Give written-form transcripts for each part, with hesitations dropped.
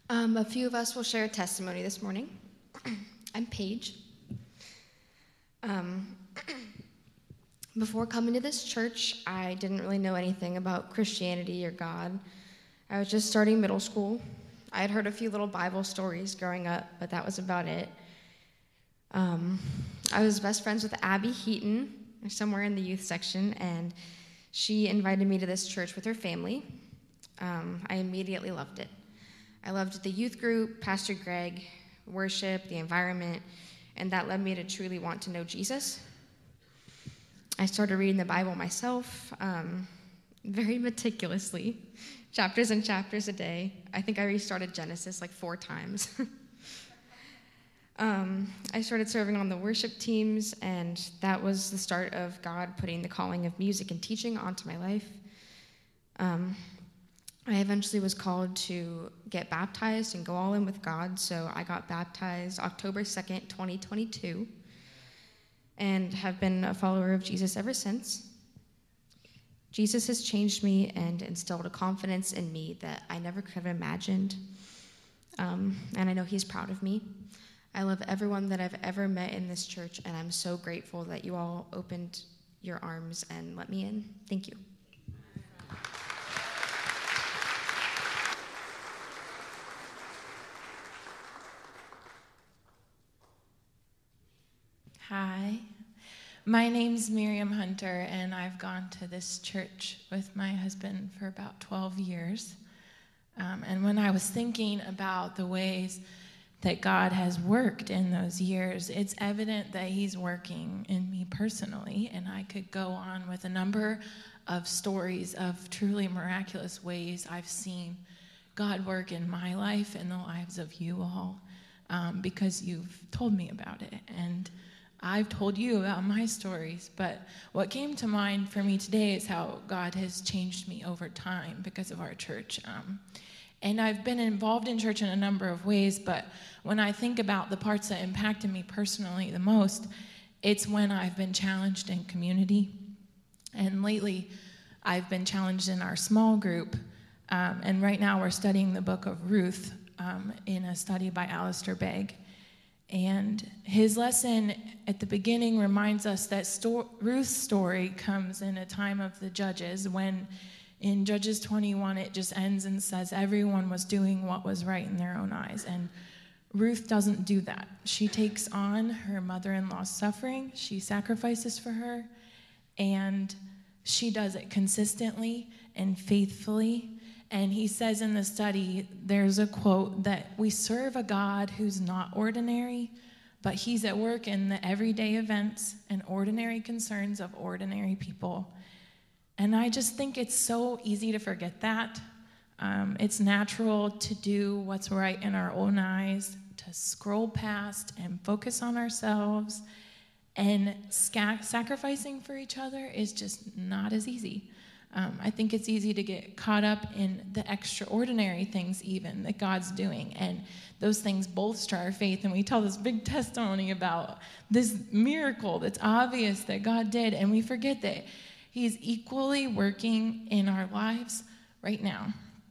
A few of us will share a testimony this morning. I'm Paige. Before coming to this church, I didn't really know anything about Christianity or God. I was just starting middle school. I had heard a few little Bible stories growing up, but that was about it. I was best friends with Abby Heaton, somewhere in the youth section, and she invited me to this church with her family. I immediately loved it. I loved the youth group, Pastor Greg, worship, the environment, and that led me to truly want to know Jesus. I started reading the Bible myself, very meticulously, chapters and chapters a day. I think I restarted Genesis like 4 times. I started serving on the worship teams, and that was the start of God putting the calling of music and teaching onto my life. I eventually was called to get baptized and go all in with God, so I got baptized October 2nd, 2022, and have been a follower of Jesus ever since. Jesus has changed me and instilled a confidence in me that I never could have imagined, and I know he's proud of me. I love everyone that I've ever met in this church, and I'm so grateful that you all opened your arms and let me in. Thank you. Hi, my name's Miriam Hunter, and I've gone to this church with my husband for about 12 years. And when I was thinking about the ways that God has worked in those years, it's evident that he's working in me personally, and I could go on with a number of stories of truly miraculous ways I've seen God work in my life and the lives of you all, because you've told me about it. And I've told you about my stories, but what came to mind for me today is how God has changed me over time because of our church. And I've been involved in church in a number of ways, but when I think about the parts that impacted me personally the most, it's when I've been challenged in community. And lately, I've been challenged in our small group. And right now, we're studying the book of Ruth in a study by Alistair Begg. And his lesson at the beginning reminds us that Ruth's story comes in a time of the judges, when in Judges 21 it just ends and says everyone was doing what was right in their own eyes. And Ruth doesn't do that. She takes on her mother-in-law's suffering, she sacrifices for her, and she does it consistently and faithfully. And he says in the study, there's a quote that we serve a God who's not ordinary, but he's at work in the everyday events and ordinary concerns of ordinary people. And I just think it's so easy to forget that. It's natural to do what's right in our own eyes, to scroll past and focus on ourselves. And sacrificing for each other is just not as easy. I think it's easy to get caught up in the extraordinary things even that God's doing, and those things bolster our faith, and we tell this big testimony about this miracle that's obvious that God did, and we forget that he's equally working in our lives right now.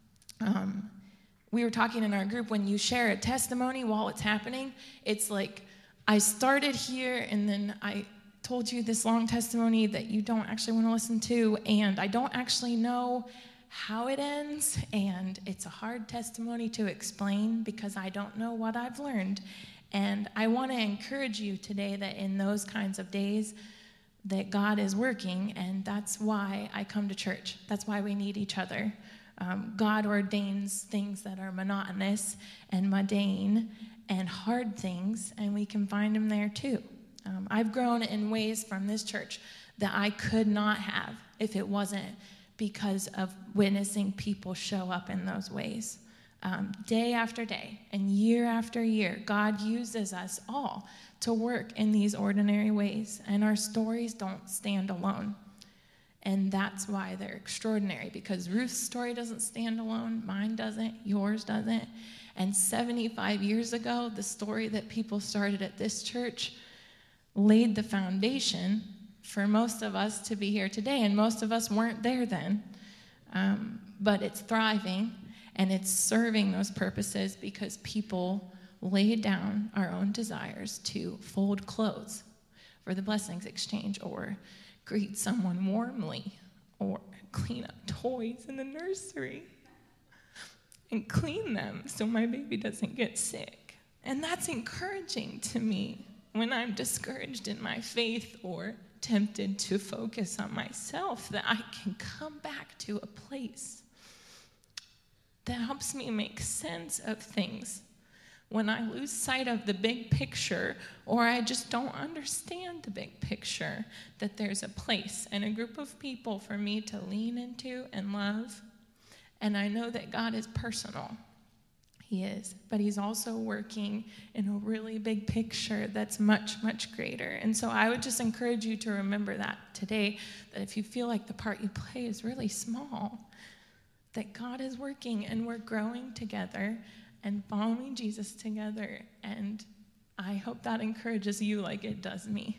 We were talking in our group, when you share a testimony while it's happening, it's like, I started here, and then I told you this long testimony that you don't actually want to listen to, and I don't actually know how it ends, and it's a hard testimony to explain because I don't know what I've learned. And I want to encourage you today that in those kinds of days that God is working, and that's why I come to church. That's why we need each other. God ordains things that are monotonous and mundane and hard things, and we can find him there too. I've grown in ways from this church that I could not have if it wasn't because of witnessing people show up in those ways. Day after day and year after year, God uses us all to work in these ordinary ways, and our stories don't stand alone. And that's why they're extraordinary, because Ruth's story doesn't stand alone, mine doesn't, yours doesn't. And 75 years ago, the story that people started at this church laid the foundation for most of us to be here today, and most of us weren't there then. But it's thriving, And it's serving those purposes because people lay down our own desires to fold clothes for the blessings exchange, or greet someone warmly, or clean up toys in the nursery and clean them so my baby doesn't get sick. And that's encouraging to me when I'm discouraged in my faith or tempted to focus on myself, that I can come back to a place that helps me make sense of things when I lose sight of the big picture, or I just don't understand the big picture, that there's a place and a group of people for me to lean into and love. And I know that God is personal. He is. But he's also working in a really big picture that's much, much greater. And so I would just encourage you to remember that today, that if you feel like the part you play is really small, that God is working and we're growing together and following Jesus together. And I hope that encourages you like it does me.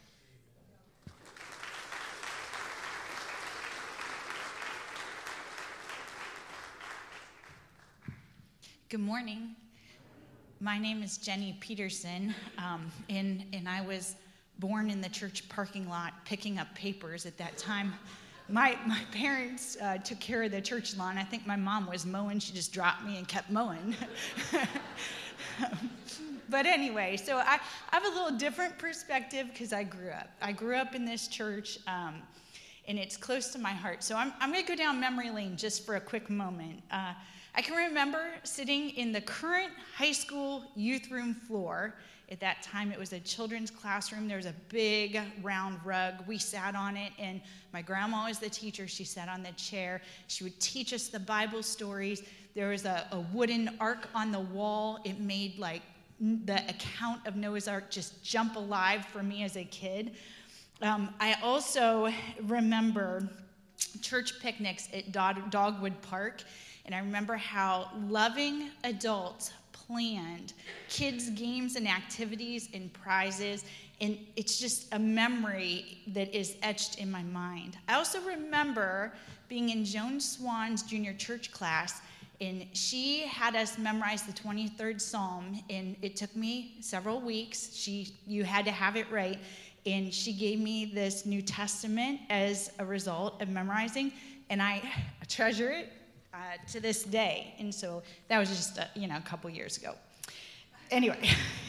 Good morning. My name is Jenny Peterson, and I was born in the church parking lot picking up papers at that time. My parents took care of the church lawn. I think my mom was mowing. She just dropped me and kept mowing. But anyway, so I have a little different perspective because I grew up in this church, and it's close to my heart. So I'm going to go down memory lane just for a quick moment. I can remember sitting in the current high school youth room floor. At that time, it was a children's classroom. There was a big round rug. We sat on it, and my grandma was the teacher. She sat on the chair. She would teach us the Bible stories. There was a wooden ark on the wall. It made like the account of Noah's Ark just jump alive for me as a kid. I also remember church picnics at Dogwood Park, and I remember how loving adults planned kids' games and activities and prizes, and it's just a memory that is etched in my mind. I also remember being in Joan Swan's junior church class, and she had us memorize the 23rd Psalm, and it took me several weeks. You had to have it right, and she gave me this New Testament as a result of memorizing, and I treasure it to this day. And so that was just a couple years ago. Anyway,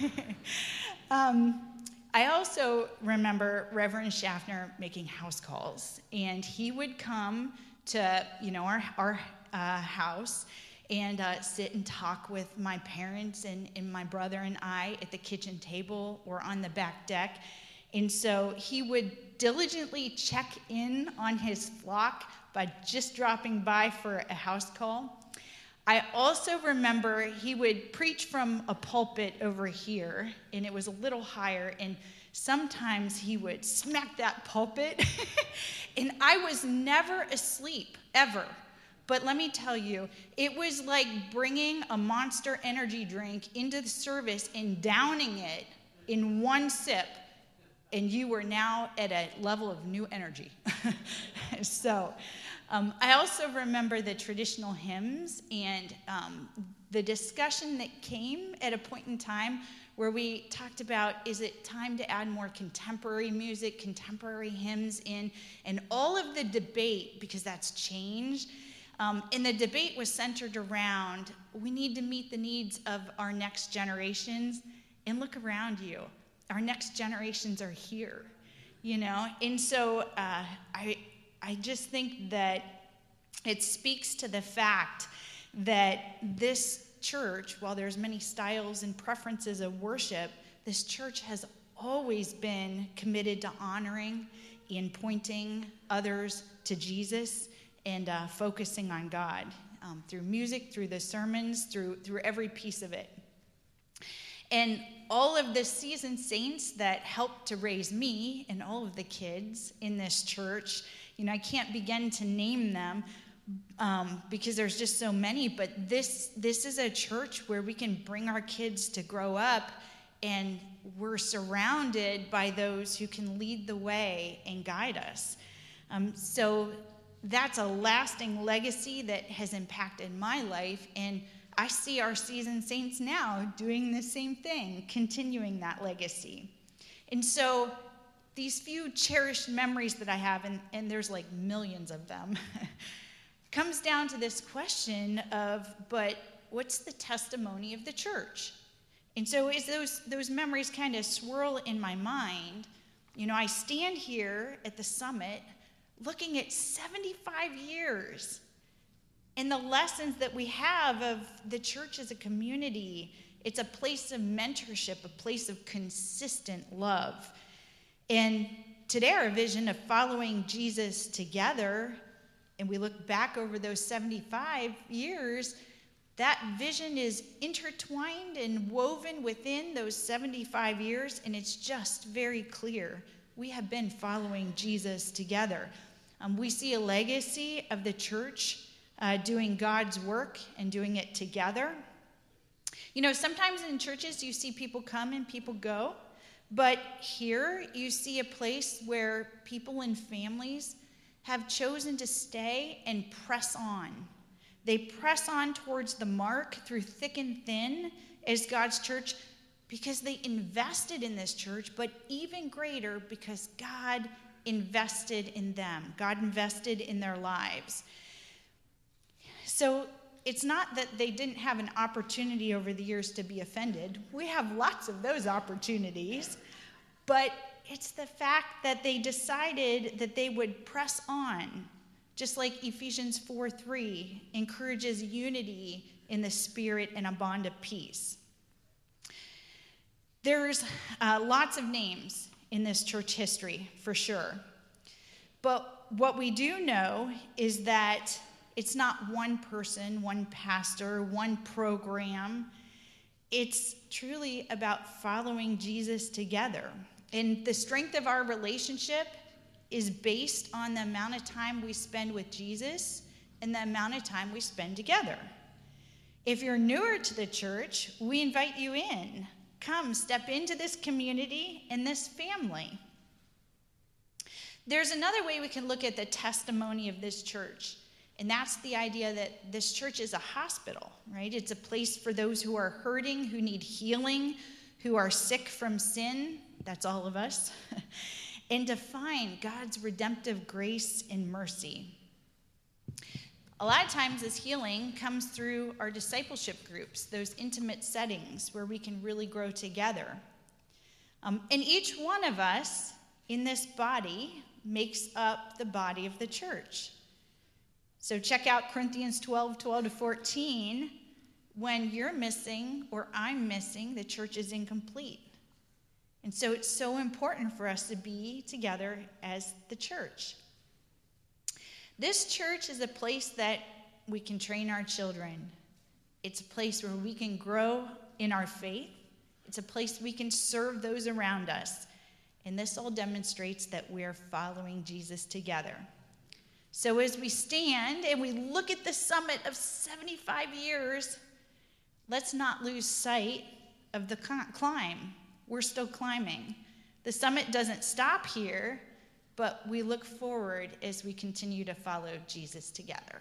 I also remember Reverend Schaffner making house calls, and he would come to our house and sit and talk with my parents and my brother and I at the kitchen table or on the back deck. And so he would diligently check in on his flock by just dropping by for a house call. I also remember he would preach from a pulpit over here, and it was a little higher, and sometimes he would smack that pulpit, and I was never asleep, ever. But let me tell you, it was like bringing a Monster energy drink into the service and downing it in one sip, and you were now at a level of new energy. So I also remember the traditional hymns and the discussion that came at a point in time where we talked about, is it time to add more contemporary music, contemporary hymns in, and all of the debate, because that's changed. And the debate was centered around, we need to meet the needs of our next generations, and look around you. Our next generations are here, And so I just think that it speaks to the fact that this church, while there's many styles and preferences of worship, this church has always been committed to honoring and pointing others to Jesus and focusing on God through music, through the sermons, through every piece of it. And all of the seasoned saints that helped to raise me and all of the kids in this church, I can't begin to name them because there's just so many, but this is a church where we can bring our kids to grow up, and we're surrounded by those who can lead the way and guide us. So that's a lasting legacy that has impacted my life, and I see our seasoned saints now doing the same thing, continuing that legacy. And so these few cherished memories that I have, and there's like millions of them, comes down to this question of, but what's the testimony of the church? And so as those memories kind of swirl in my mind, I stand here at the summit looking at 75 years and the lessons that we have of the church as a community. It's a place of mentorship, a place of consistent love. And today our vision of following Jesus together, and we look back over those 75 years, that vision is intertwined and woven within those 75 years, and it's just very clear. We have been following Jesus together. We see a legacy of the church doing God's work and doing it together. Sometimes in churches you see people come and people go, but here you see a place where people and families have chosen to stay and press on. They press on towards the mark through thick and thin as God's church because they invested in this church, but even greater because God invested in them. God invested in their lives. So it's not that they didn't have an opportunity over the years to be offended. We have lots of those opportunities, but it's the fact that they decided that they would press on, just like Ephesians 4:3 encourages unity in the spirit and a bond of peace. There's lots of names in this church history, for sure. But what we do know is that it's not one person, one pastor, one program. It's truly about following Jesus together. And the strength of our relationship is based on the amount of time we spend with Jesus and the amount of time we spend together. If you're newer to the church, we invite you in. Come, step into this community and this family. There's another way we can look at the testimony of this church, and that's the idea that this church is a hospital, right? It's a place for those who are hurting, who need healing, who are sick from sin. That's all of us. And to find God's redemptive grace and mercy. A lot of times this healing comes through our discipleship groups, those intimate settings where we can really grow together. And each one of us in this body makes up the body of the church. So check out Corinthians 12:12-14. When you're missing or I'm missing, the church is incomplete. And so it's so important for us to be together as the church. This church is a place that we can train our children. It's a place where we can grow in our faith. It's a place we can serve those around us. And this all demonstrates that we are following Jesus together. So as we stand and we look at the summit of 75 years, let's not lose sight of the climb. We're still climbing. The summit doesn't stop here, but we look forward as we continue to follow Jesus together.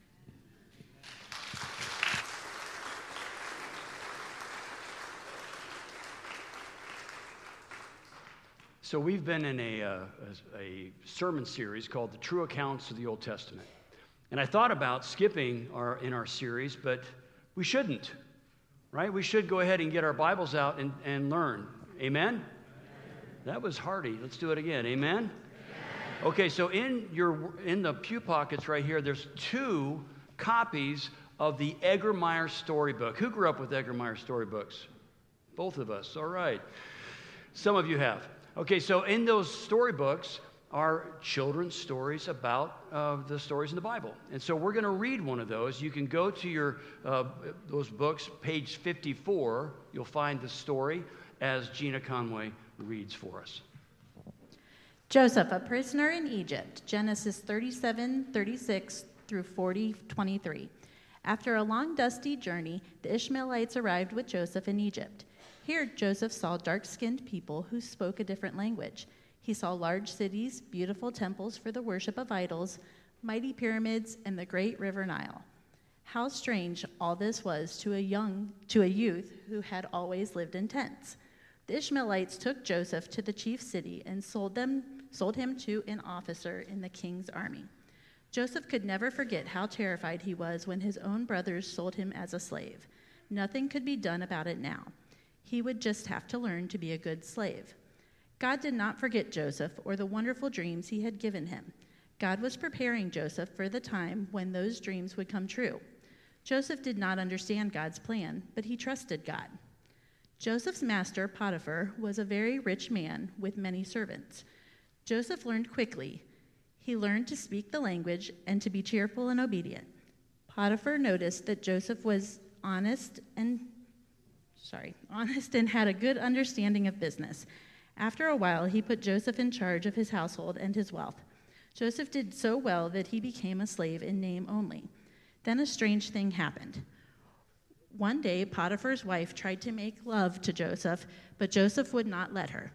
So we've been in a sermon series called The True Accounts of the Old Testament. And I thought about skipping in our series, but we shouldn't, right? We should go ahead and get our Bibles out and learn. Amen? That was hearty. Let's do it again. Amen? Okay, so in the pew pockets right here, there's 2 copies of the Egermeyer storybook. Who grew up with Egermeyer storybooks? Both of us. All right. Some of you have. Okay, so in those storybooks are children's stories about the stories in the Bible. And so we're going to read one of those. You can go to those books, page 54. You'll find the story as Gina Conway reads for us. Joseph, a prisoner in Egypt, Genesis 37:36 through 40:23. After a long, dusty journey, the Ishmaelites arrived with Joseph in Egypt. Here, Joseph saw dark-skinned people who spoke a different language. He saw large cities, beautiful temples for the worship of idols, mighty pyramids, and the great river Nile. How strange all this was to a youth who had always lived in tents. The Ishmaelites took Joseph to the chief city and sold him to an officer in the king's army. Joseph could never forget how terrified he was when his own brothers sold him as a slave. Nothing could be done about it now. He would just have to learn to be a good slave. God did not forget Joseph or the wonderful dreams he had given him. God was preparing Joseph for the time when those dreams would come true. Joseph did not understand God's plan, but he trusted God. Joseph's master, Potiphar, was a very rich man with many servants. Joseph learned quickly. He learned to speak the language and to be cheerful and obedient. Potiphar noticed that Joseph was honest and had a good understanding of business. After a while, he put Joseph in charge of his household and his wealth. Joseph did so well that he became a slave in name only. Then a strange thing happened. One day, Potiphar's wife tried to make love to Joseph, but Joseph would not let her.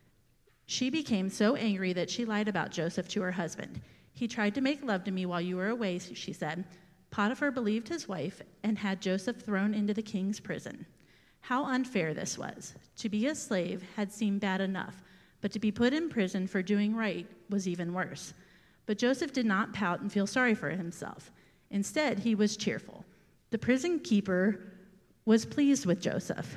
She became so angry that she lied about Joseph to her husband. He tried to make love to me while you were away, she said. Potiphar believed his wife and had Joseph thrown into the king's prison. How unfair this was. To be a slave had seemed bad enough, but to be put in prison for doing right was even worse. But Joseph did not pout and feel sorry for himself. Instead, he was cheerful. The prison keeper was pleased with Joseph.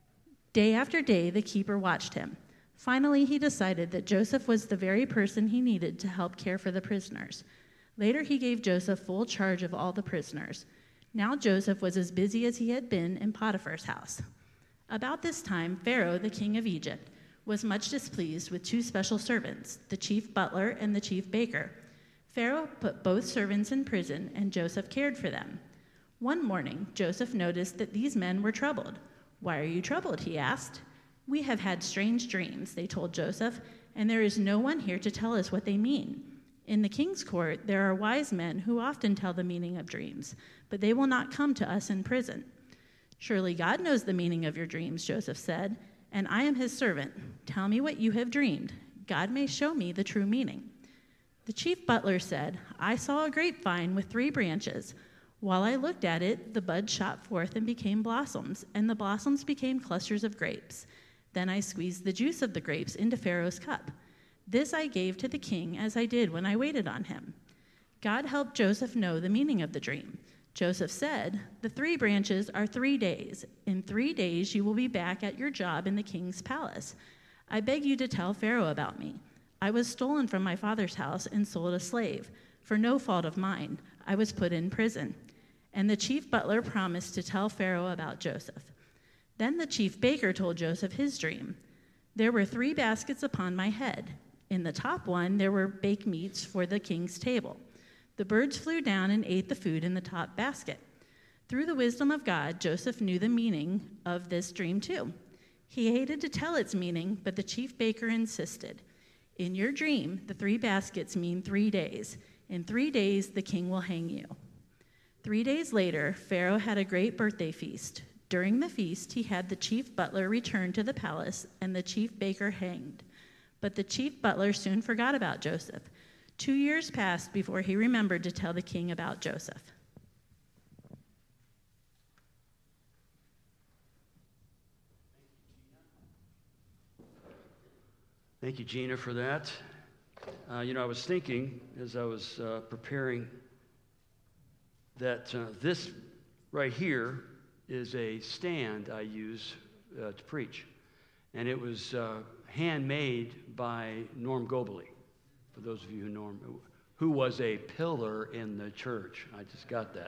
Day after day, the keeper watched him. Finally, he decided that Joseph was the very person he needed to help care for the prisoners. Later, he gave Joseph full charge of all the prisoners. Now Joseph was as busy as he had been in Potiphar's house. About this time, Pharaoh, the king of Egypt, was much displeased with two special servants, the chief butler and the chief baker. Pharaoh put both servants in prison, and Joseph cared for them. One morning, Joseph noticed that these men were troubled. "Why are you troubled?" he asked. "We have had strange dreams," they told Joseph, "and there is no one here to tell us what they mean. In the king's court, there are wise men who often tell the meaning of dreams, but they will not come to us in prison." "Surely God knows the meaning of your dreams," Joseph said, "and I am his servant. Tell me what you have dreamed. God may show me the true meaning." The chief butler said, "I saw a grapevine with 3 branches. While I looked at it, the buds shot forth and became blossoms, and the blossoms became clusters of grapes. Then I squeezed the juice of the grapes into Pharaoh's cup. This I gave to the king as I did when I waited on him." God helped Joseph know the meaning of the dream. Joseph said, "The 3 branches are 3 days. In 3 days you will be back at your job in the king's palace. I beg you to tell Pharaoh about me. I was stolen from my father's house and sold a slave. For no fault of mine, I was put in prison." And the chief butler promised to tell Pharaoh about Joseph. Then the chief baker told Joseph his dream. "There were 3 baskets upon my head. In the top one, there were baked meats for the king's table. The birds flew down and ate the food in the top basket." Through the wisdom of God, Joseph knew the meaning of this dream too. He hated to tell its meaning, but the chief baker insisted. "In your dream, the 3 baskets mean 3 days. In 3 days, the king will hang you." 3 days later, Pharaoh had a great birthday feast. During the feast, he had the chief butler return to the palace and the chief baker hanged. But the chief butler soon forgot about Joseph. 2 years passed before he remembered to tell the king about Joseph. Thank you, Gina, for that. I was thinking as I was preparing that this right here is a stand I use to preach. And it was handmade by Norm Gobley, for those of you who know him, who was a pillar in the church. I just got that.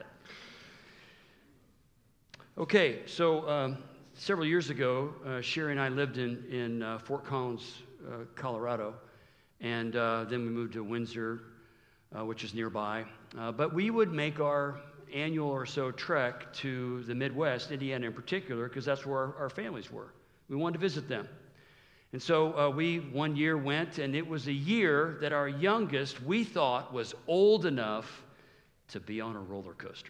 Okay, so several years ago, Sherry and I lived in Fort Collins, Colorado, and then we moved to Windsor, which is nearby. But we would make our annual or so trek to the Midwest, Indiana in particular, because that's where our families were. We wanted to visit them. And so we one year went, and it was a year that our youngest, we thought, was old enough to be on a roller coaster.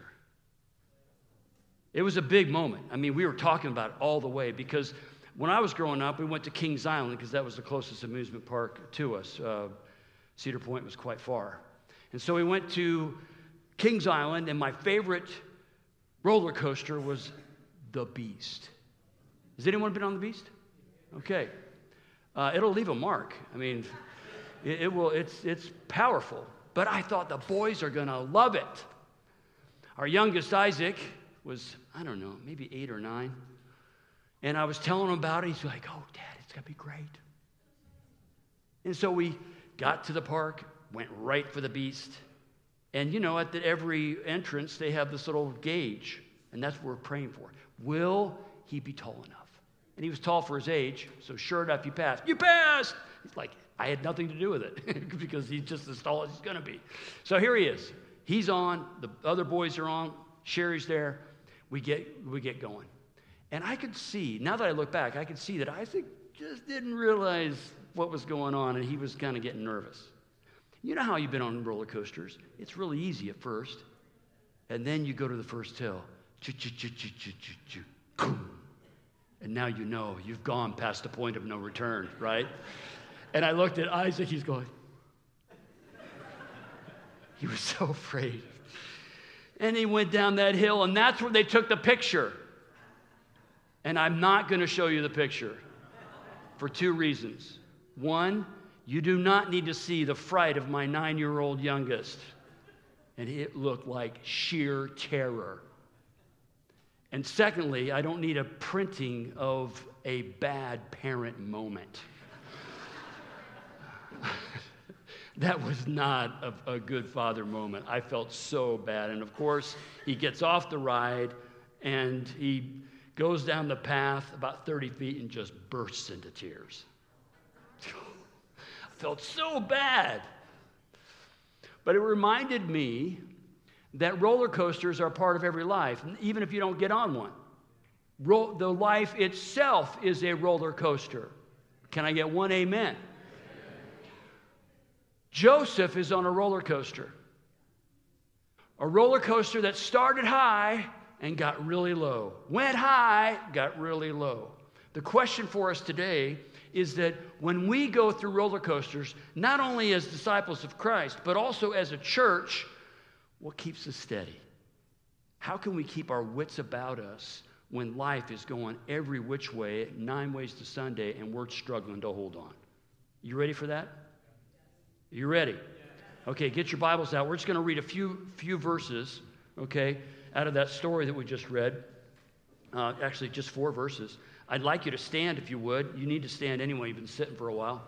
It was a big moment. I mean, we were talking about it all the way, because when I was growing up, we went to Kings Island because that was the closest amusement park to us. Cedar Point was quite far. And so we went to Kings Island, and my favorite roller coaster was the Beast. Has anyone been on the Beast? Okay. It'll leave a mark. I mean, it will. It's powerful. But I thought the boys are going to love it. Our youngest, Isaac, was, I don't know, maybe 8 or 9. And I was telling him about it. He's like, oh, Dad, it's going to be great. And so we got to the park, went right for the Beast. And, you know, at every entrance, they have this little gauge. And that's what we're praying for. Will he be tall enough? And he was tall for his age. So sure enough, he passed. You passed! He's like, I had nothing to do with it because he's just as tall as he's going to be. So here he is. He's on. The other boys are on. Sherry's there. We get going. And I could see, now that I look back, I could see that Isaac just didn't realize what was going on, and he was kind of getting nervous. You know how you've been on roller coasters. It's really easy at first. And then you go to the first hill. And now you know you've gone past the point of no return, right? And I looked at Isaac, he's going. He was so afraid. And he went down that hill, and that's where they took the picture. And I'm not going to show you the picture for 2 reasons. One, you do not need to see the fright of my 9-year-old youngest. And it looked like sheer terror. And secondly, I don't need a printing of a bad parent moment. That was not a good father moment. I felt so bad. And of course, he gets off the ride and he goes down the path about 30 feet and just bursts into tears. I felt so bad. But it reminded me that roller coasters are part of every life, even if you don't get on one. The life itself is a roller coaster. Can I get one amen? Joseph is on a roller coaster. A roller coaster that started high and got really low. Went high, got really low. The question for us today is that when we go through roller coasters, not only as disciples of Christ, but also as a church, what keeps us steady? How can we keep our wits about us when life is going every which way, 9 ways to Sunday, and we're struggling to hold on? You ready for that? You ready? Okay, get your Bibles out. We're just going to read a few verses, okay, out of that story that we just read. Actually, just 4 verses. I'd like you to stand if you would. You need to stand anyway. You've been sitting for a while.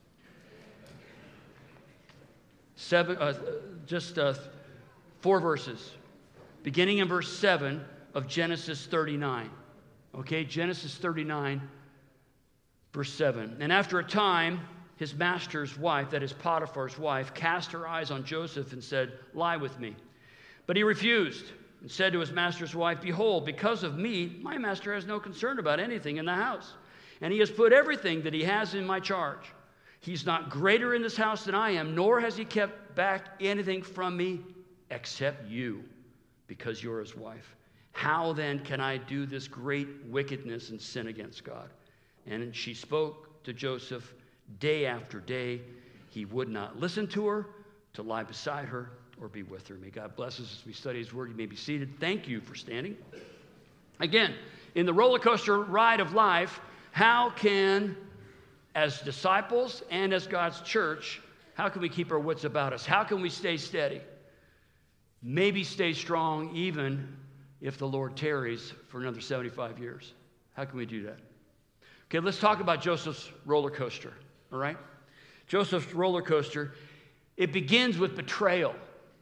4 verses, beginning in verse 7 of Genesis 39. Okay, Genesis 39, verse 7. And after a time, his master's wife, that is Potiphar's wife, cast her eyes on Joseph and said, lie with me. But he refused and said to his master's wife, behold, because of me, my master has no concern about anything in the house. And he has put everything that he has in my charge. He's not greater in this house than I am, nor has he kept back anything from me except you, because you're his wife. How then can I do this great wickedness and sin against God? And she spoke to Joseph day after day. He would not listen to her, to lie beside her, or be with her. May God bless us as we study his word. You may be seated. Thank you for standing. Again, in the roller coaster ride of life, how can, as disciples and as God's church, how can we keep our wits about us? How can we stay steady? Maybe stay strong even if the Lord tarries for another 75 years. How can we do that? Okay, let's talk about Joseph's roller coaster, all right? Joseph's roller coaster, it begins with betrayal.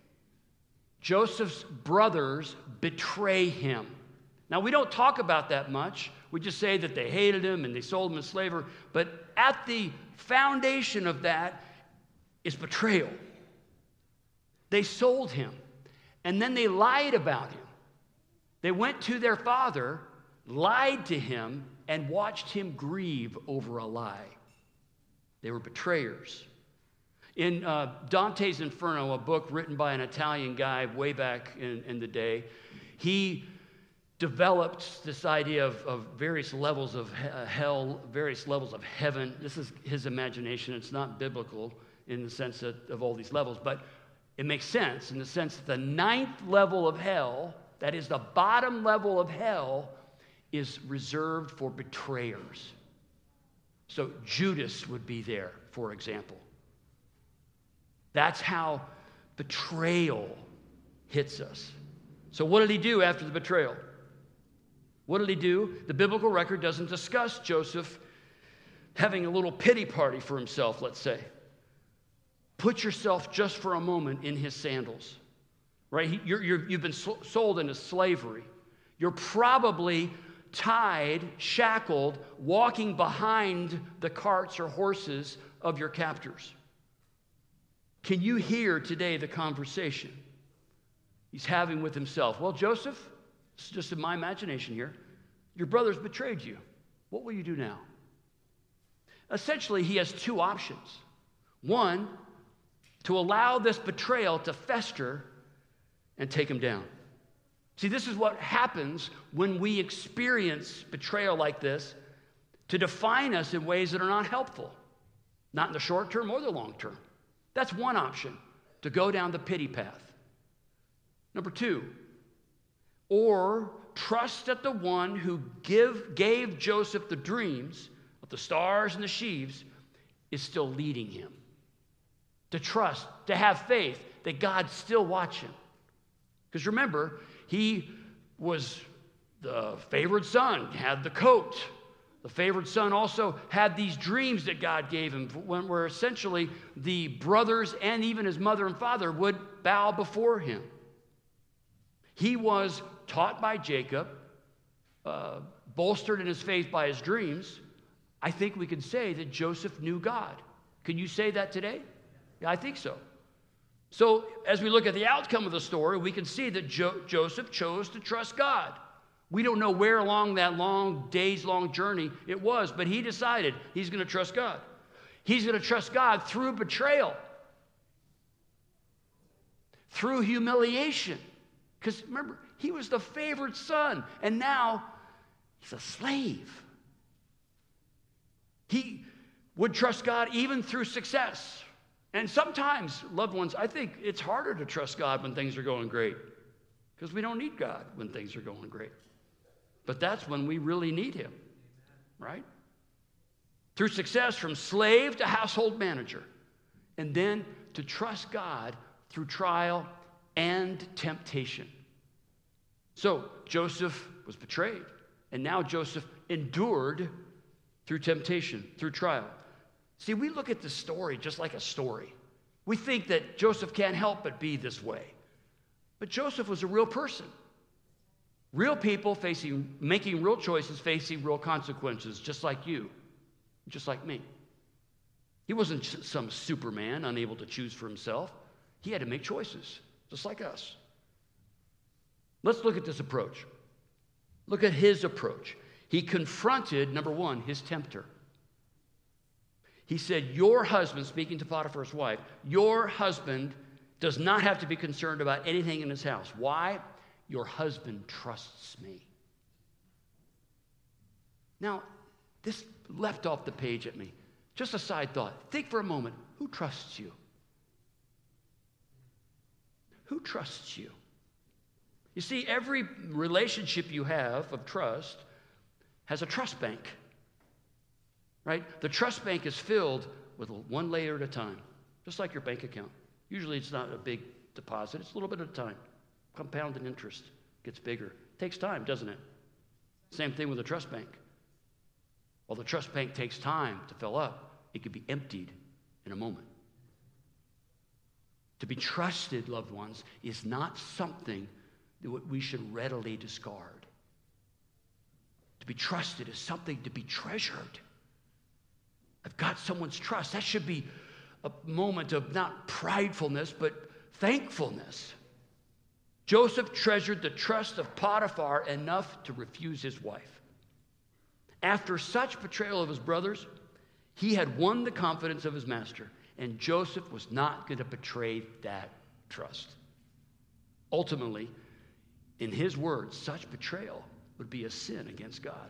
Joseph's brothers betray him. Now, we don't talk about that much. We just say that they hated him and they sold him as slavery. But at the foundation of that is betrayal. They sold him, and then they lied about him. They went to their father, lied to him, and watched him grieve over a lie. They were betrayers. In Dante's Inferno, a book written by an Italian guy way back in the day, he developed this idea of various levels of hell, various levels of heaven. This is his imagination. It's not biblical in the sense of all these levels. But it makes sense in the sense that the 9th level of hell, that is the bottom level of hell, is reserved for betrayers. So Judas would be there, for example. That's how betrayal hits us. So what did he do after the betrayal? What did he do? The biblical record doesn't discuss Joseph having a little pity party for himself, let's say. Put yourself just for a moment in his sandals, right? You've been sold into slavery. You're probably tied, shackled, walking behind the carts or horses of your captors. Can you hear today the conversation he's having with himself? Well, Joseph, it's just in my imagination here, your brothers betrayed you. What will you do now? Essentially, he has two options. One, to allow this betrayal to fester and take him down. See, this is what happens when we experience betrayal like this, to define us in ways that are not helpful, not in the short term or the long term. That's one option, to go down the pity path. Number two, or trust that the one who gave Joseph the dreams of the stars and the sheaves is still leading him. To trust, to have faith that God's still watching. Because remember, he was the favored son, had the coat. The favored son also had these dreams that God gave him, where essentially the brothers and even his mother and father would bow before him. He was taught by Jacob, bolstered in his faith by his dreams. I think we could say that Joseph knew God. Can you say that today? Yeah, I think so. So as we look at the outcome of the story, we can see that Joseph chose to trust God. We don't know where along that days-long journey it was, but he decided he's going to trust God. He's going to trust God through betrayal, through humiliation. Because remember, he was the favored son, and now he's a slave. He would trust God even through success. And sometimes, loved ones, I think it's harder to trust God when things are going great, because we don't need God when things are going great. But that's when we really need him, right? Through success, from slave to household manager, and then to trust God through trial and temptation. So Joseph was betrayed, and now Joseph endured through temptation, through trial. See, we look at the story just like a story. We think that Joseph can't help but be this way. But Joseph was a real person. Real people making real choices, facing real consequences, just like you, just like me. He wasn't some Superman unable to choose for himself. He had to make choices, just like us. Let's look at this approach. Look at his approach. He confronted, number one, his tempter. He said, your husband, speaking to Potiphar's wife, your husband does not have to be concerned about anything in his house. Why? Your husband trusts me. Now, this leapt off the page at me. Just a side thought. Think for a moment. Who trusts you? Who trusts you? You see, every relationship you have of trust has a trust bank, right? The trust bank is filled with one layer at a time, just like your bank account. Usually it's not a big deposit. It's a little bit at a time. Compounded interest gets bigger. Takes time, doesn't it? Same thing with a trust bank. While the trust bank takes time to fill up, it could be emptied in a moment. To be trusted, loved ones, is not something that we should readily discard. To be trusted is something to be treasured. I've got someone's trust. That should be a moment of not pridefulness, but thankfulness. Joseph treasured the trust of Potiphar enough to refuse his wife. After such betrayal of his brothers, he had won the confidence of his master, and Joseph was not going to betray that trust. Ultimately, in his words, such betrayal would be a sin against God.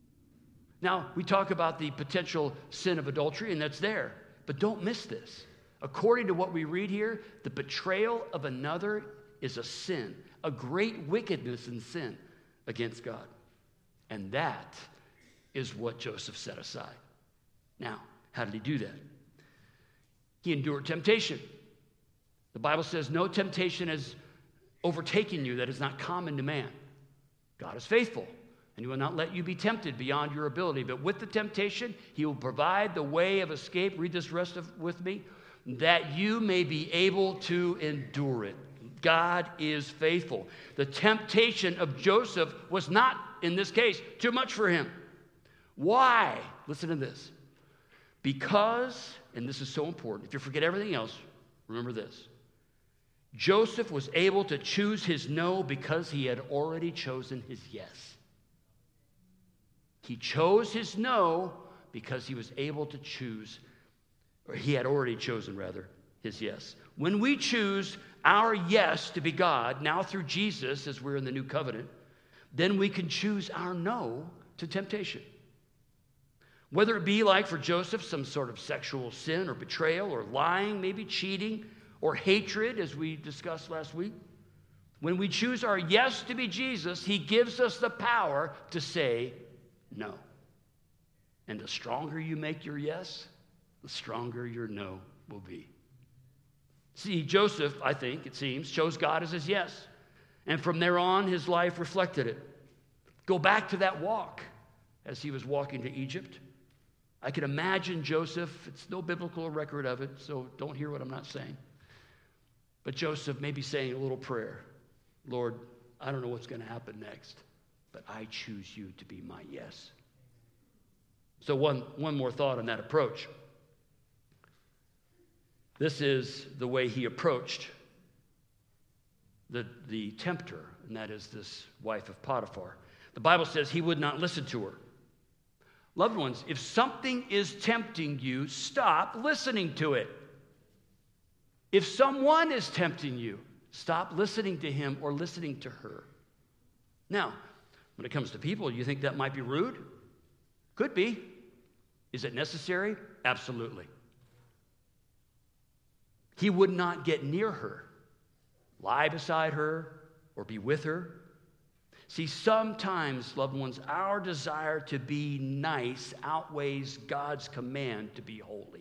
Now, we talk about the potential sin of adultery, and that's there. But don't miss this. According to what we read here, the betrayal of another is a sin, a great wickedness and sin against God. And that is what Joseph set aside. Now, how did he do that? He endured temptation. The Bible says no temptation has overtaken you that is not common to man. God is faithful, and he will not let you be tempted beyond your ability. But with the temptation, he will provide the way of escape. Read this with me. That you may be able to endure it. God is faithful. The temptation of Joseph was not, in this case, too much for him. Why? Listen to this. Because, and this is so important, if you forget everything else, remember this. Joseph was able to choose his no because he had already chosen his yes. He chose his no because he was able to choose, or he had already chosen, rather, his yes. When we choose our yes to be God, now through Jesus, as we're in the new covenant, then we can choose our no to temptation. Whether it be like for Joseph, some sort of sexual sin or betrayal or lying, maybe cheating, or hatred, as we discussed last week. When we choose our yes to be Jesus, he gives us the power to say no. And the stronger you make your yes, the stronger your no will be. See, Joseph, I think, it seems, chose God as his yes. And from there on, his life reflected it. Go back to that walk as he was walking to Egypt. I can imagine Joseph, it's no biblical record of it, so don't hear what I'm not saying. But Joseph may be saying a little prayer. Lord, I don't know what's going to happen next, but I choose you to be my yes. So one more thought on that approach. This is the way he approached the tempter, and that is this wife of Potiphar. The Bible says he would not listen to her. Loved ones, if something is tempting you, stop listening to it. If someone is tempting you, stop listening to him or listening to her. Now, when it comes to people, you think that might be rude? Could be. Is it necessary? Absolutely. He would not get near her, lie beside her, or be with her. See, sometimes, loved ones, our desire to be nice outweighs God's command to be holy.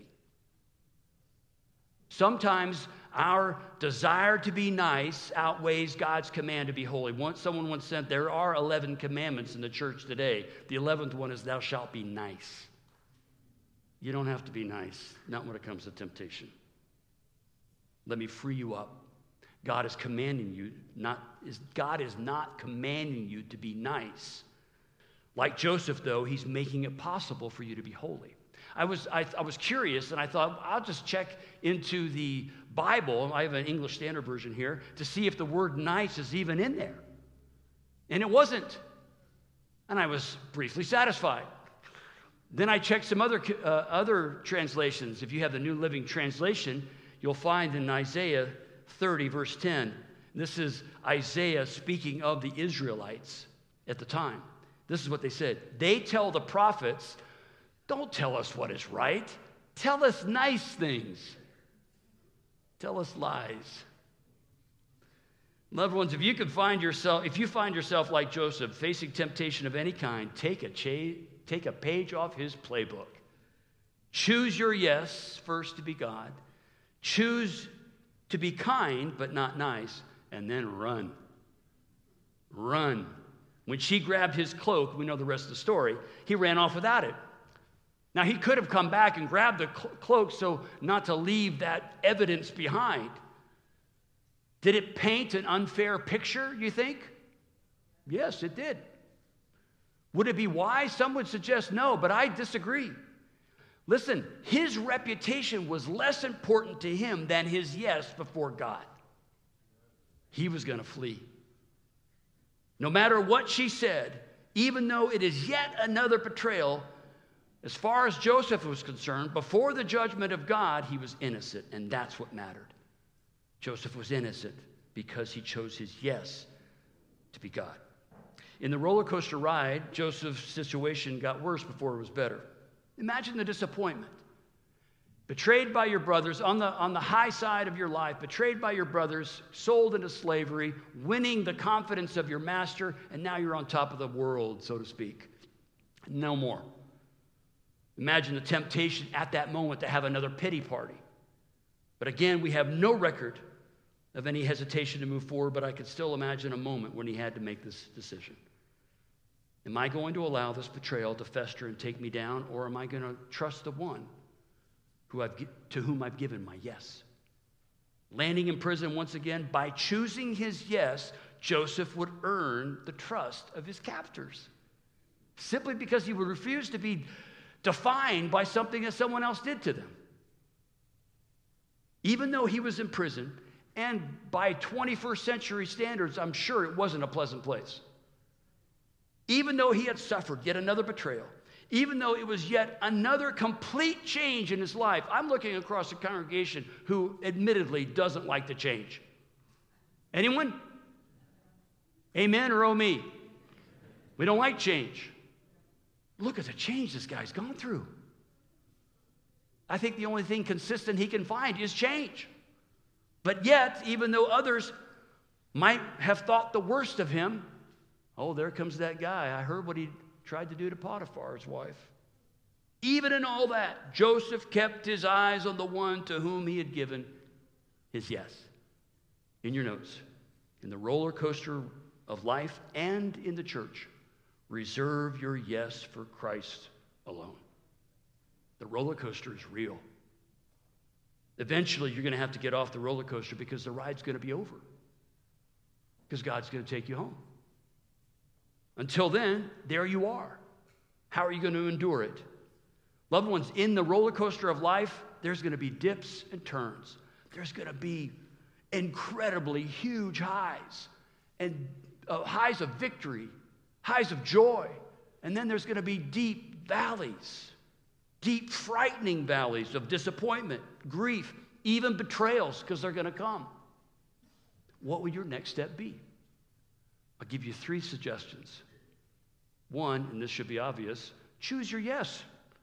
Sometimes our desire to be nice outweighs God's command to be holy. Someone once said there are 11 commandments in the church today. The 11th one is thou shalt be nice. You don't have to be nice, not when it comes to temptation. Let me free you up. God is commanding you, God is not commanding you to be nice. Like Joseph, though, he's making it possible for you to be holy. I was curious, and I thought, I'll just check into the Bible. I have an English Standard Version here to see if the word nice is even in there. And it wasn't. And I was briefly satisfied. Then I checked some other translations. If you have the New Living Translation, you'll find in Isaiah 30, verse 10. This is Isaiah speaking of the Israelites at the time. This is what they said. They tell the prophets, don't tell us what is right. Tell us nice things. Tell us lies. Loved ones, if you find yourself like Joseph, facing temptation of any kind, take a page off his playbook. Choose your yes first to be God. Choose to be kind but not nice, and then run. Run. When she grabbed his cloak, we know the rest of the story, he ran off without it. Now, he could have come back and grabbed the cloak so not to leave that evidence behind. Did it paint an unfair picture, you think? Yes, it did. Would it be wise? Some would suggest no, but I disagree. Listen, his reputation was less important to him than his yes before God. He was going to flee. No matter what she said, even though it is yet another betrayal, as far as Joseph was concerned, before the judgment of God, he was innocent, and that's what mattered. Joseph was innocent because he chose his yes to be God. In the roller coaster ride, Joseph's situation got worse before it was better. Imagine the disappointment. betrayed by your brothers, on the high side of your life, betrayed by your brothers, sold into slavery, winning the confidence of your master, and now you're on top of the world, so to speak. No more. Imagine the temptation at that moment to have another pity party. But again, we have no record of any hesitation to move forward, but I could still imagine a moment when he had to make this decision. Am I going to allow this betrayal to fester and take me down, or am I going to trust the one to whom I've given my yes? Landing in prison once again, by choosing his yes, Joseph would earn the trust of his captors, simply because he would refuse to be defined by something that someone else did to them. Even though he was in prison, and by 21st century standards, I'm sure it wasn't a pleasant place. Even though he had suffered yet another betrayal, even though it was yet another complete change in his life. I'm looking across a congregation who admittedly doesn't like to change. Anyone? Amen or oh me? We don't like change. Look at the change this guy's gone through. I think the only thing consistent he can find is change. But yet, even though others might have thought the worst of him, oh, there comes that guy. I heard what he tried to do to Potiphar's wife. Even in all that, Joseph kept his eyes on the one to whom he had given his yes. In your notes, in the roller coaster of life and in the church, reserve your yes for Christ alone. The roller coaster is real. Eventually, you're going to have to get off the roller coaster because the ride's going to be over. Because God's going to take you home. Until then, there you are. How are you going to endure it? Loved ones, in the roller coaster of life, there's going to be dips and turns. There's going to be incredibly huge highs, and highs of victory, highs of joy. And then there's going to be deep valleys, deep frightening valleys of disappointment, grief, even betrayals, because they're going to come. What will your next step be? I'll give you 3 suggestions. 1, and this should be obvious, choose your yes.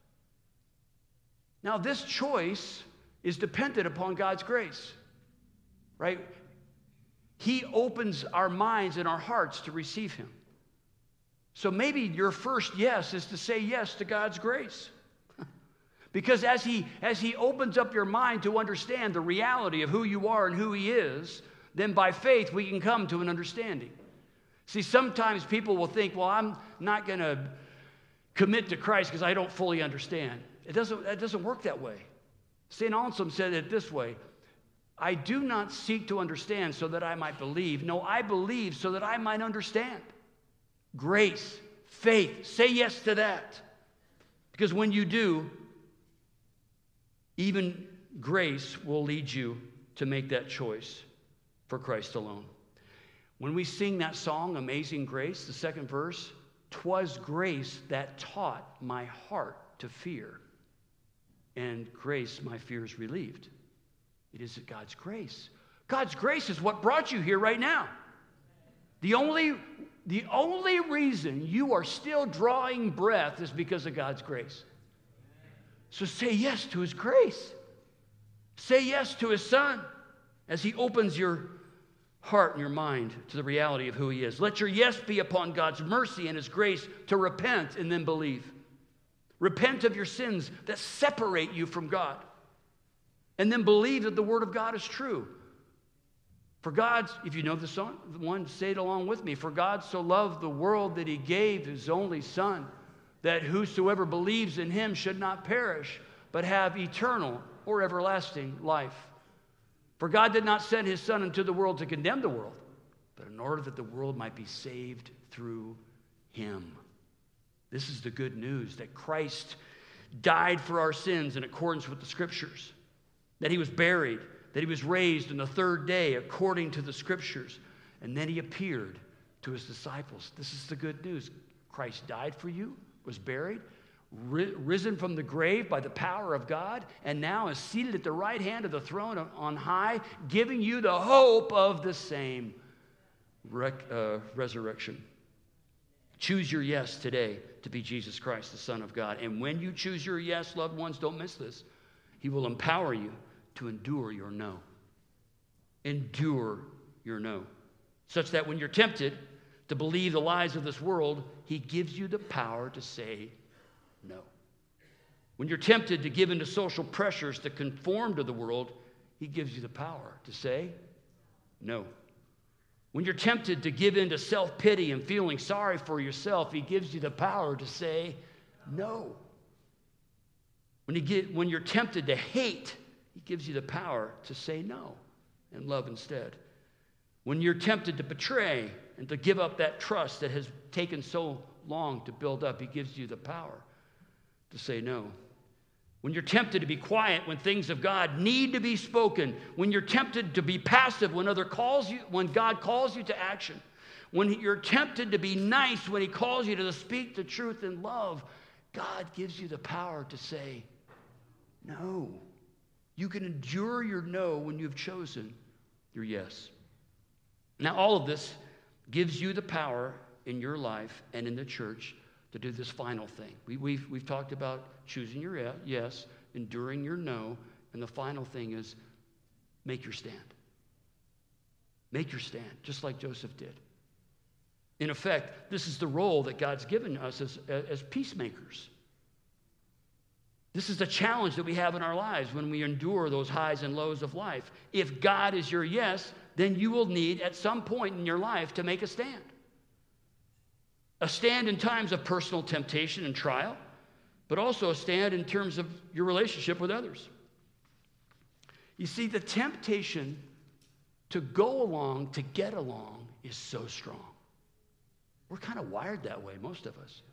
Now, this choice is dependent upon God's grace, right? He opens our minds and our hearts to receive him. So maybe your first yes is to say yes to God's grace. Because as he opens up your mind to understand the reality of who you are and who he is, then by faith we can come to an understanding. See, sometimes people will think, well, I'm not going to commit to Christ because I don't fully understand. It doesn't work that way. St. Anselm said it this way: I do not seek to understand so that I might believe. No, I believe so that I might understand. Grace, faith, say yes to that. Because when you do, even grace will lead you to make that choice for Christ alone. When we sing that song, Amazing Grace, the second verse, 'twas grace that taught my heart to fear, and grace my fears relieved. It is God's grace. God's grace is what brought you here right now. The only reason you are still drawing breath is because of God's grace. So say yes to his grace. Say yes to his Son as he opens your heart and your mind to the reality of who he is. Let your yes be upon God's mercy and his grace to repent and then believe. Repent of your sins that separate you from God. And then believe that the word of God is true. For God, if you know the song, one, say it along with me. For God so loved the world that he gave his only Son, that whosoever believes in him should not perish, but have eternal or everlasting life. For God did not send his Son into the world to condemn the world, but in order that the world might be saved through him. This is the good news, that Christ died for our sins in accordance with the Scriptures, that he was buried, that he was raised on the 3rd day according to the Scriptures, and then he appeared to his disciples. This is the good news. Christ died for you, was buried, risen from the grave by the power of God, and now is seated at the right hand of the throne on high, giving you the hope of the same resurrection. Choose your yes today to be Jesus Christ, the Son of God. And when you choose your yes, loved ones, don't miss this. He will empower you to endure your no. Endure your no. Such that when you're tempted to believe the lies of this world, he gives you the power to say no. When you're tempted to give into social pressures to conform to the world, he gives you the power to say no. When you're tempted to give in to self-pity and feeling sorry for yourself, he gives you the power to say no. When you're tempted to hate, he gives you the power to say no and love instead. When you're tempted to betray and to give up that trust that has taken so long to build up, he gives you the power to say no. When you're tempted to be quiet when things of God need to be spoken, when you're tempted to be passive when God calls you to action, when you're tempted to be nice when he calls you to speak the truth in love, God gives you the power to say no. You can endure your no when you've chosen your yes. Now, all of this gives you the power in your life and in the church to do this final thing. We've talked about choosing your yes, enduring your no, and the final thing is make your stand. Make your stand, just like Joseph did. In effect, this is the role that God's given us as peacemakers. This is the challenge that we have in our lives when we endure those highs and lows of life. If God is your yes, then you will need at some point in your life to make a stand. A stand in times of personal temptation and trial, but also a stand in terms of your relationship with others. You see, the temptation to go along, to get along, is so strong. We're kind of wired that way, most of us.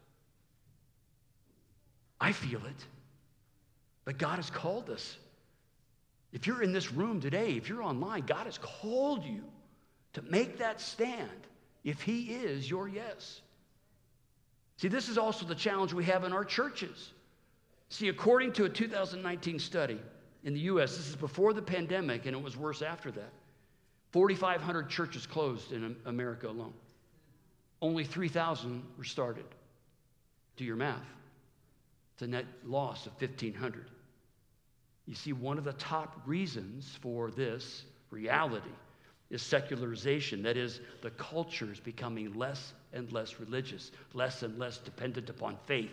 I feel it. But God has called us. If you're in this room today, if you're online, God has called you to make that stand if he is your yes. See, this is also the challenge we have in our churches. See, according to a 2019 study in the U.S., this is before the pandemic, and it was worse after that, 4,500 churches closed in America alone. Only 3,000 were started. Do your math. It's a net loss of 1,500. You see, one of the top reasons for this reality is secularization. That is, the culture is becoming less and less religious, less and less dependent upon faith.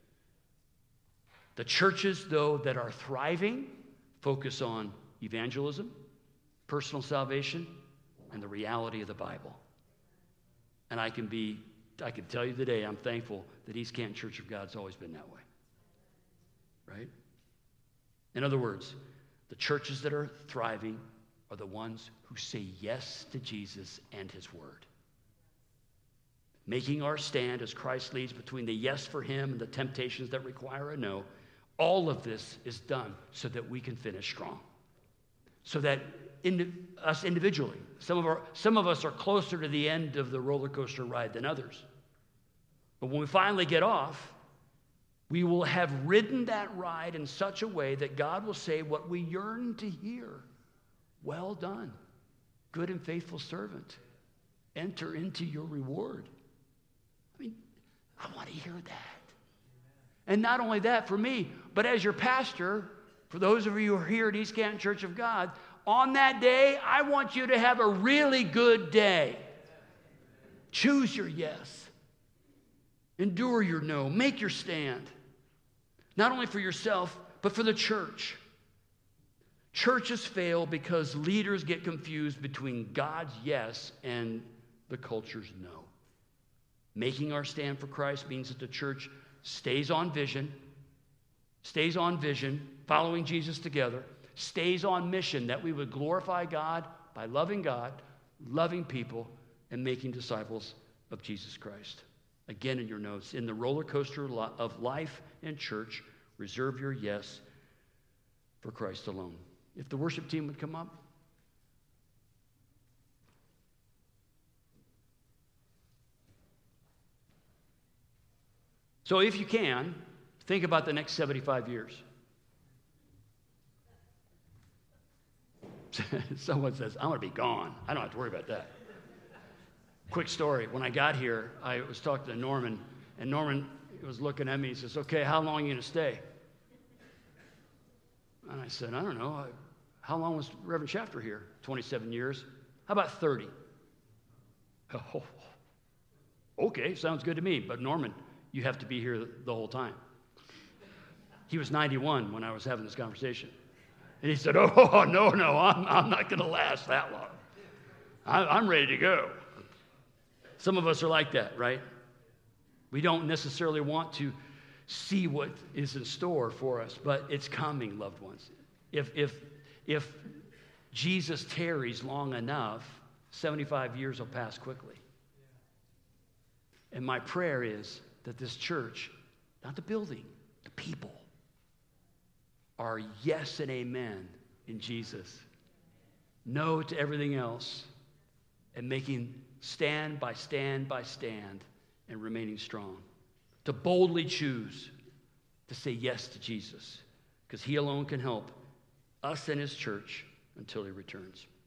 The churches, though, that are thriving focus on evangelism, personal salvation, and the reality of the Bible. And I can tell you today, I'm thankful that East Canton Church of God's always been that way. Right? In other words, the churches that are thriving are the ones who say yes to Jesus and his word. Making our stand as Christ leads between the yes for him and the temptations that require a no. All of this is done so that we can finish strong. So that us individually, some of us are closer to the end of the roller coaster ride than others. But when we finally get off, we will have ridden that ride in such a way that God will say what we yearn to hear. Well done, good and faithful servant. Enter into your reward. I mean, I want to hear that. And not only that for me, but as your pastor, for those of you who are here at East Canton Church of God, on that day, I want you to have a really good day. Choose your yes. Endure your no. Make your stand. Not only for yourself, but for the church. Churches fail because leaders get confused between God's yes and the culture's no. Making our stand for Christ means that the church stays on vision, following Jesus together, stays on mission, that we would glorify God by loving people, and making disciples of Jesus Christ. Again, in your notes, in the roller coaster of life and church, reserve your yes for Christ alone. If the worship team would come up. So if you can, think about the next 75 years. Someone says, I'm going to be gone. I don't have to worry about that. Quick story. When I got here, I was talking to Norman, and Norman was looking at me. He says, okay, how long are you going to stay? And I said, I don't know. How long was Reverend Schaffner here? 27 years. How about 30? Oh, okay, sounds good to me. But Norman, you have to be here the whole time. He was 91 when I was having this conversation. And he said, oh, no, I'm not going to last that long. I'm ready to go. Some of us are like that, right? We don't necessarily want to see what is in store for us, but it's coming, loved ones. If Jesus tarries long enough, 75 years will pass quickly. And my prayer is that this church, not the building, the people, are yes and amen in Jesus. No to everything else, and making stand by stand by stand and remaining strong. To boldly choose to say yes to Jesus, because he alone can help us and his church until he returns.